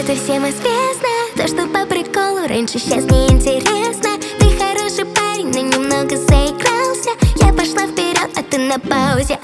Это всем известно, то, что по приколу раньше, сейчас неинтересно. Ты хороший парень, но немного заигрался. Я пошла вперед, а ты на паузе.